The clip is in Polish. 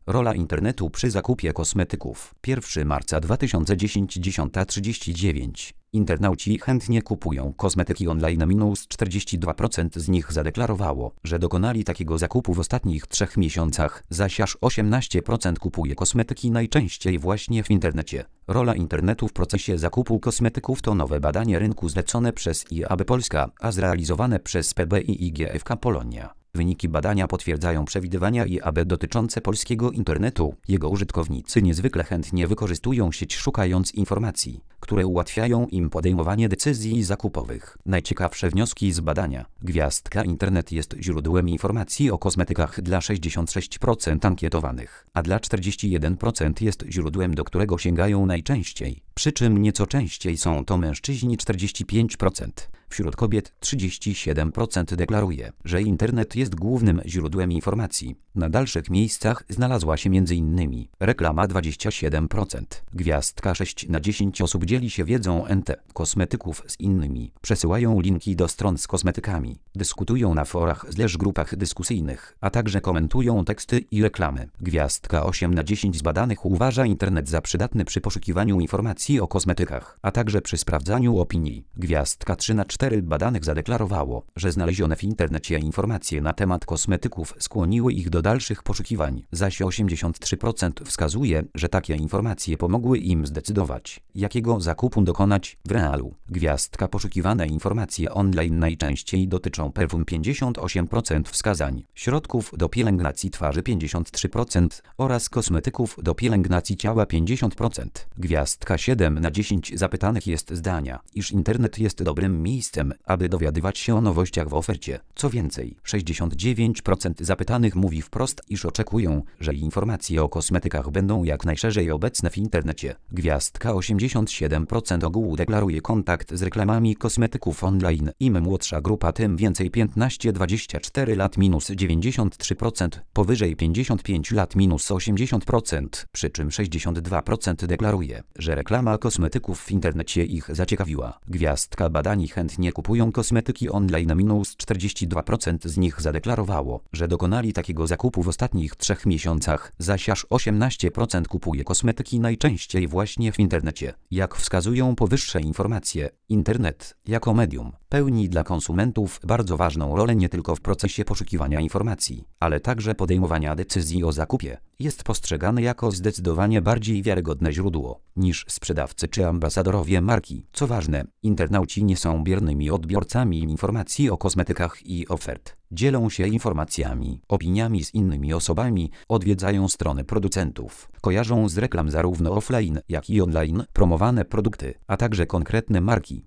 Rola internetu przy zakupie kosmetyków. 1 marca 2010 10:39. Internauci chętnie kupują kosmetyki online. -42% z nich zadeklarowało, że dokonali takiego zakupu w ostatnich 3 miesiącach, zaś aż 18% kupuje kosmetyki najczęściej właśnie w internecie. Rola internetu w procesie zakupu kosmetyków to nowe badanie rynku zlecone przez IAB Polska, a zrealizowane przez PBI i GfK Polonia. Wyniki badania potwierdzają przewidywania IAB dotyczące polskiego internetu. Jego użytkownicy niezwykle chętnie wykorzystują sieć, szukając informacji, które ułatwiają im podejmowanie decyzji zakupowych. Najciekawsze wnioski z badania. Gwiazdka Internet jest źródłem informacji o kosmetykach dla 66% ankietowanych, a dla 41% jest źródłem, do którego sięgają najczęściej. Przy czym nieco częściej są to mężczyźni 45%. Wśród kobiet 37% deklaruje, że internet jest głównym źródłem informacji. Na dalszych miejscach znalazła się m.in. reklama 27%. Gwiazdka 6 na 10 osób dzieli się wiedzą kosmetyków z innymi. Przesyłają linki do stron z kosmetykami. Dyskutują na forach / grupach dyskusyjnych, a także komentują teksty i reklamy. Gwiazdka 8 na 10 z badanych uważa internet za przydatny przy poszukiwaniu informacji o kosmetykach, a także przy sprawdzaniu opinii. Gwiazdka 3 na 4 badanych zadeklarowało, że znalezione w internecie informacje na temat kosmetyków skłoniły ich do dalszych poszukiwań, zaś 83% wskazuje, że takie informacje pomogły im zdecydować, jakiego zakupu dokonać w realu. Gwiazdka poszukiwane informacje online najczęściej dotyczą perfum 58% wskazań, środków do pielęgnacji twarzy 53% oraz kosmetyków do pielęgnacji ciała 50%. Gwiazdka 7 na 10 zapytanych jest zdania, iż internet jest dobrym miejscem, aby dowiadywać się o nowościach w ofercie. Co więcej, 69% zapytanych mówi wprost, iż oczekują, że informacje o kosmetykach będą jak najszerzej obecne w internecie. Gwiazdka 87% ogółu deklaruje kontakt z reklamami kosmetyków online. Im młodsza grupa, tym więcej. 15-24 lat -93%, powyżej 55 lat -80%, przy czym 62% deklaruje, że reklama kosmetyków w internecie ich zaciekawiła. Gwiazdka badani chętnie kupują kosmetyki online. -42% z nich zadeklarowało, że dokonali takiego zakupu w ostatnich 3 miesiącach, zaś aż 18% kupuje kosmetyki najczęściej właśnie w internecie. Jak wskazują powyższe informacje, internet, jako medium, pełni dla konsumentów bardzo ważną rolę nie tylko w procesie poszukiwania informacji, ale także podejmowania decyzji o zakupie. Jest postrzegany jako zdecydowanie bardziej wiarygodne źródło niż sprzedawcy czy ambasadorowie marki. Co ważne, internauci nie są biernymi odbiorcami informacji o kosmetykach i ofert. Dzielą się informacjami, opiniami z innymi osobami, odwiedzają strony producentów, kojarzą z reklam zarówno offline, jak i online promowane produkty, a także konkretne marki.